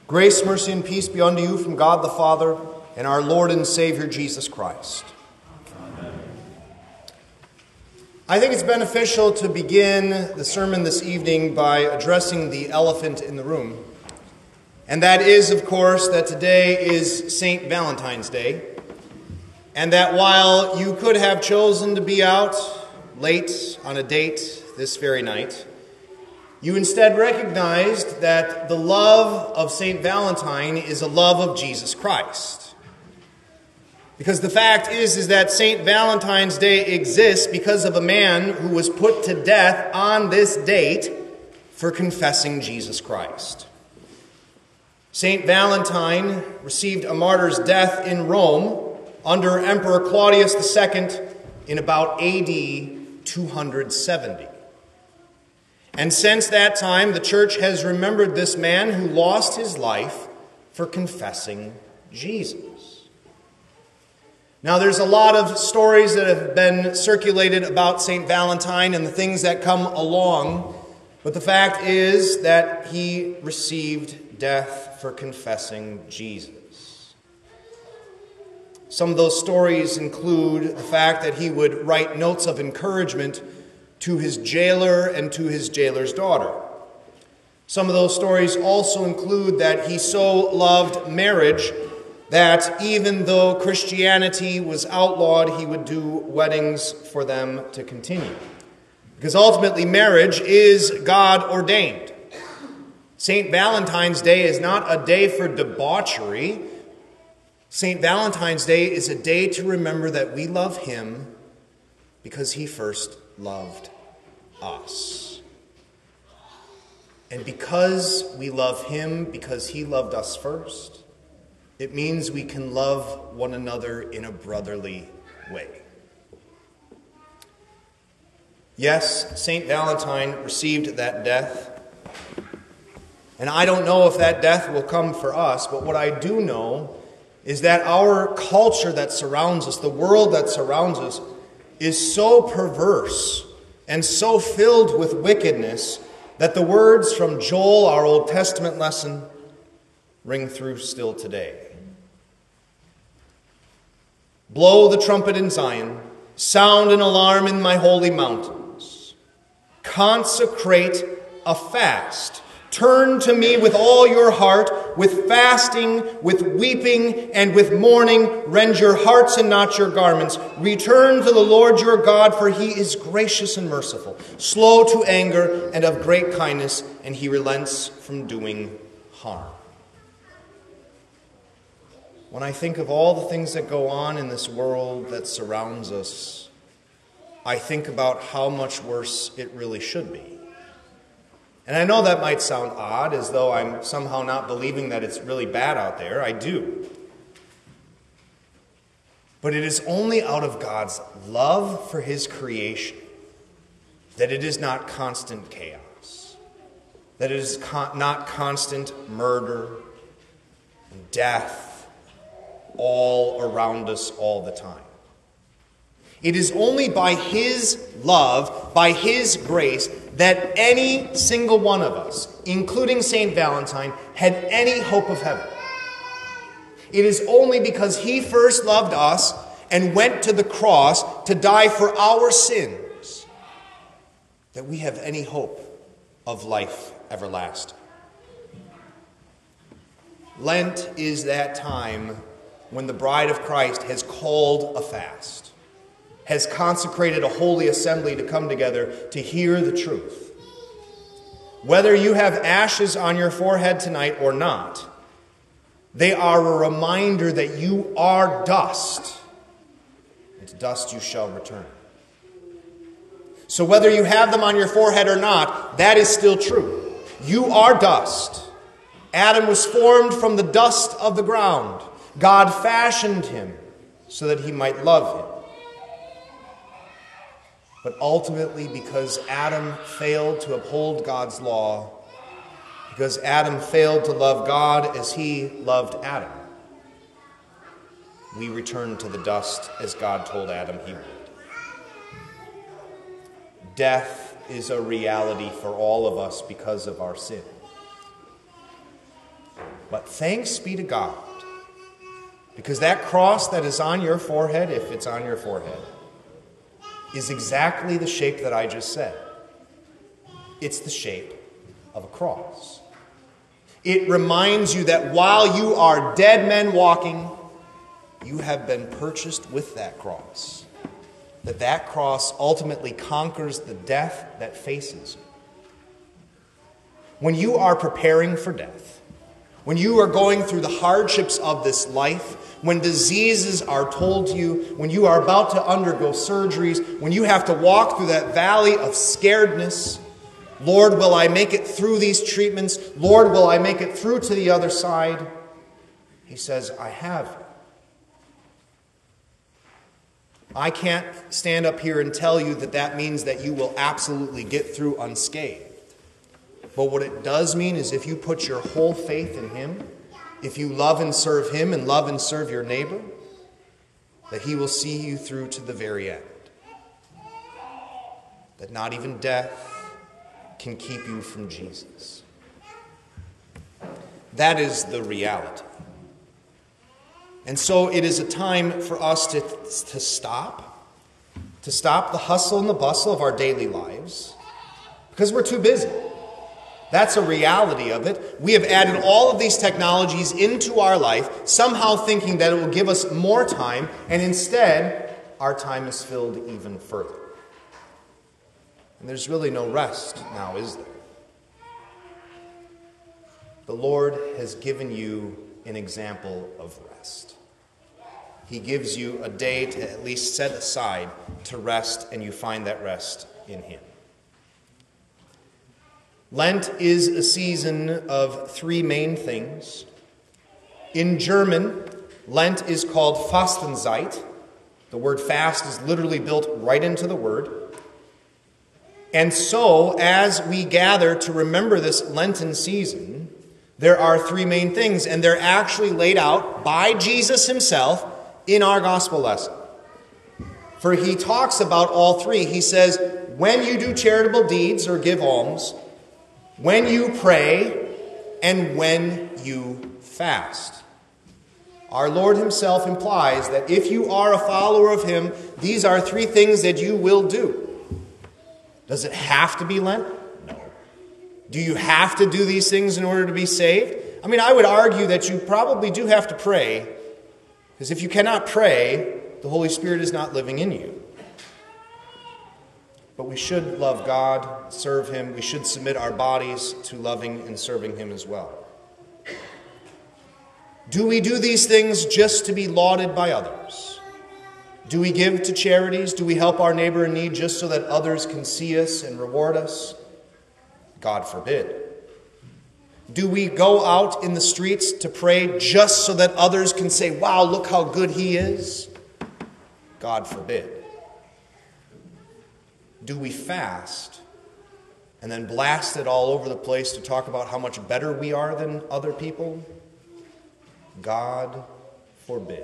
Grace, mercy, and peace be unto you from God the Father and our Lord and Savior Jesus Christ. Amen. I think it's beneficial to begin the sermon this evening by addressing the elephant in the room. And that is, of course, that today is St. Valentine's Day. And that while you could have chosen to be out late on a date this very night, you instead recognized that the love of St. Valentine is a love of Jesus Christ. Because the fact is that St. Valentine's Day exists because of a man who was put to death on this date for confessing Jesus Christ. St. Valentine received a martyr's death in Rome under Emperor Claudius II in about AD 270. And since that time, the church has remembered this man who lost his life for confessing Jesus. Now, there's a lot of stories that have been circulated about St. Valentine and the things that come along, but the fact is that he received death for confessing Jesus. Some of those stories include the fact that he would write notes of encouragement to his jailer and to his jailer's daughter. Some of those stories also include that he so loved marriage that even though Christianity was outlawed, he would do weddings for them to continue. Because ultimately marriage is God ordained. St. Valentine's Day is not a day for debauchery. St. Valentine's Day is a day to remember that we love him because he first loved us. And because we love him, because he loved us first, it means we can love one another in a brotherly way. Yes, St. Valentine received that death. And I don't know if that death will come for us, but what I do know is that our culture that surrounds us, the world that surrounds us, is so perverse and so filled with wickedness that the words from Joel, our Old Testament lesson, ring through still today. Blow the trumpet in Zion, sound an alarm in my holy mountains. Consecrate a fast. Turn to me with all your heart, with fasting, with weeping, and with mourning. Rend your hearts and not your garments. Return to the Lord your God, for he is gracious and merciful, slow to anger and of great kindness, and he relents from doing harm. When I think of all the things that go on in this world that surrounds us, I think about how much worse it really should be. And I know that might sound odd, as though I'm somehow not believing that it's really bad out there. I do. But it is only out of God's love for his creation that it is not constant chaos, that it is not constant murder and death all around us all the time. It is only by his love, by his grace, that any single one of us, including St. Valentine, had any hope of heaven. It is only because he first loved us and went to the cross to die for our sins that we have any hope of life everlasting. Lent is that time when the bride of Christ has called a fast, has consecrated a holy assembly to come together to hear the truth. Whether you have ashes on your forehead tonight or not, they are a reminder that you are dust, and to dust you shall return. So whether you have them on your forehead or not, that is still true. You are dust. Adam was formed from the dust of the ground. God fashioned him so that he might love him. But ultimately, because Adam failed to uphold God's law, because Adam failed to love God as he loved Adam, we return to the dust as God told Adam he would. Death is a reality for all of us because of our sin. But thanks be to God, because that cross that is on your forehead, if it's on your forehead, is exactly the shape that I just said. It's the shape of a cross. It reminds you that while you are dead men walking, you have been purchased with that cross. That cross ultimately conquers the death that faces you. When you are preparing for death, when you are going through the hardships of this life, when diseases are told to you, when you are about to undergo surgeries, when you have to walk through that valley of scaredness, Lord, will I make it through these treatments? Lord, will I make it through to the other side? He says, I have. I can't stand up here and tell you that means that you will absolutely get through unscathed. But what it does mean is if you put your whole faith in Him, if you love and serve Him and love and serve your neighbor, that He will see you through to the very end. That not even death can keep you from Jesus. That is the reality. And so it is a time for us to stop the hustle and the bustle of our daily lives, because we're too busy. That's a reality of it. We have added all of these technologies into our life, somehow thinking that it will give us more time, and instead, our time is filled even further. And there's really no rest now, is there? The Lord has given you an example of rest. He gives you a day to at least set aside to rest, and you find that rest in Him. Lent is a season of three main things. In German, Lent is called Fastenzeit. The word fast is literally built right into the word. And so, as we gather to remember this Lenten season, there are three main things, and they're actually laid out by Jesus Himself in our gospel lesson. For He talks about all three. He says, when you do charitable deeds or give alms, when you pray, and when you fast. Our Lord Himself implies that if you are a follower of Him, these are three things that you will do. Does it have to be Lent? No. Do you have to do these things in order to be saved? I mean, I would argue that you probably do have to pray, because if you cannot pray, the Holy Spirit is not living in you. But we should love God, serve Him. We should submit our bodies to loving and serving Him as well. Do we do these things just to be lauded by others? Do we give to charities? Do we help our neighbor in need just so that others can see us and reward us? God forbid. Do we go out in the streets to pray just so that others can say, wow, look how good He is? God forbid. Do we fast and then blast it all over the place to talk about how much better we are than other people? God forbid.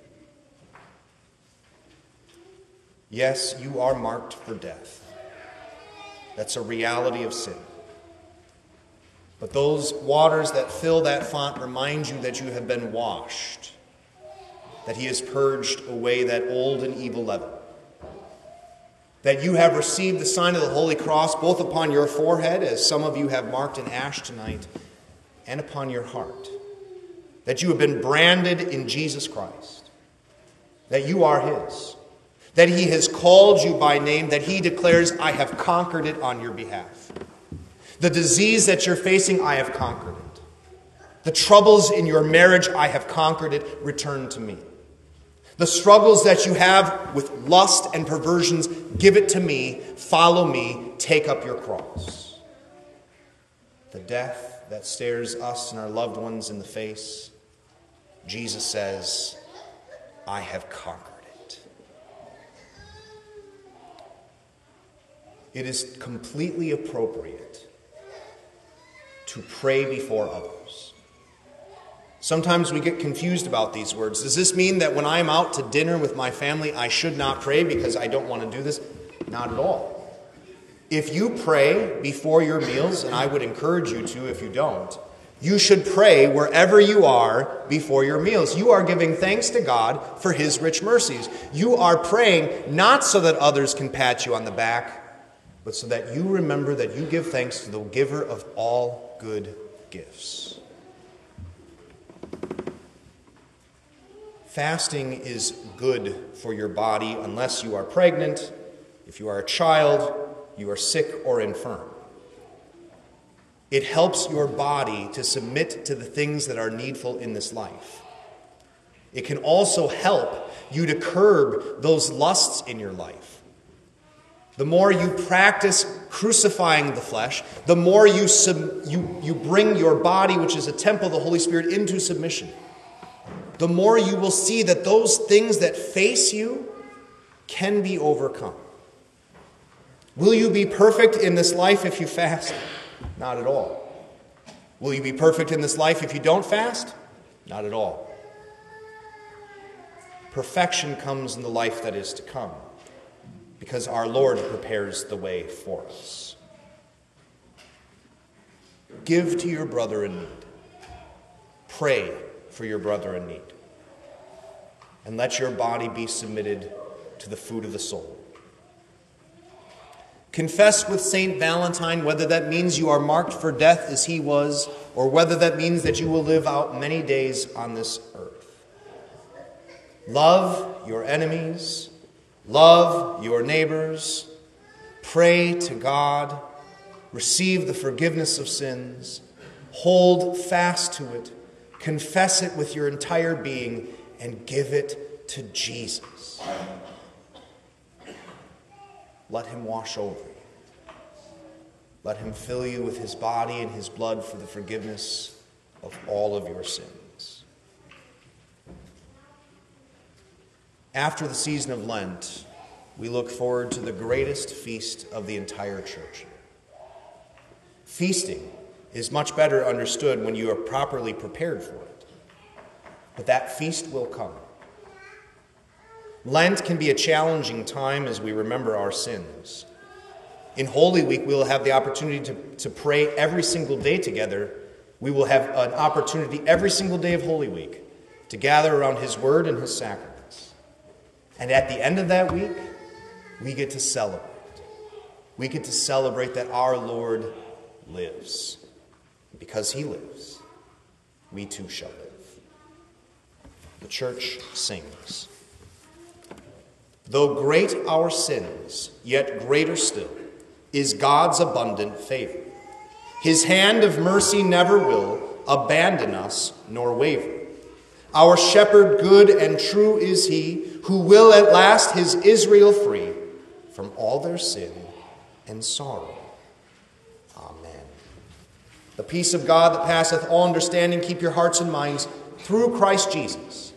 Yes, you are marked for death. That's a reality of sin. But those waters that fill that font remind you that you have been washed, that He has purged away that old and evil leaven, that you have received the sign of the Holy Cross both upon your forehead, as some of you have marked in ash tonight, and upon your heart, that you have been branded in Jesus Christ, that you are His, that He has called you by name, that He declares, I have conquered it on your behalf. The disease that you're facing, I have conquered it. The troubles in your marriage, I have conquered it. Return to me. The struggles that you have with lust and perversions, give it to me. Follow me. Take up your cross. The death that stares us and our loved ones in the face, Jesus says, I have conquered it. It is completely appropriate to pray before others. Sometimes we get confused about these words. Does this mean that when I'm out to dinner with my family, I should not pray because I don't want to do this? Not at all. If you pray before your meals, and I would encourage you to if you don't, You should pray wherever you are before your meals. You are giving thanks to God for his rich mercies. You are praying not so that others can pat you on the back, but so that you remember that you give thanks to the giver of all good gifts. Fasting is good for your body unless you are pregnant, if you are a child, you are sick or infirm. It helps your body to submit to the things that are needful in this life. It can also help you to curb those lusts in your life. The more you practice crucifying the flesh, the more you bring your body, which is a temple of the Holy Spirit, into submission. The more you will see that those things that face you can be overcome. Will you be perfect in this life if you fast? Not at all. Will you be perfect in this life if you don't fast? Not at all. Perfection comes in the life that is to come, because our Lord prepares the way for us. Give to your brother in need. Pray for your brother in need. And let your body be submitted to the food of the soul. Confess with St. Valentine whether that means you are marked for death as he was, or whether that means that you will live out many days on this earth. Love your enemies. Love your neighbors. Pray to God. Receive the forgiveness of sins. Hold fast to it. Confess it with your entire being and give it to Jesus. Let him wash over you. Let him fill you with his body and his blood for the forgiveness of all of your sins. After the season of Lent, we look forward to the greatest feast of the entire church. Feasting is much better understood when you are properly prepared for it. But that feast will come. Lent can be a challenging time as we remember our sins. In Holy Week, we will have the opportunity to pray every single day together. We will have an opportunity every single day of Holy Week to gather around his word and his sacraments. And at the end of that week, we get to celebrate. We get to celebrate that our Lord lives. Because he lives, we too shall live. The church sings. Though great our sins, yet greater still is God's abundant favor. His hand of mercy never will abandon us nor waver. Our shepherd good and true is he, who will at last his Israel free from all their sin and sorrow. The peace of God that passeth all understanding, keep your hearts and minds through Christ Jesus.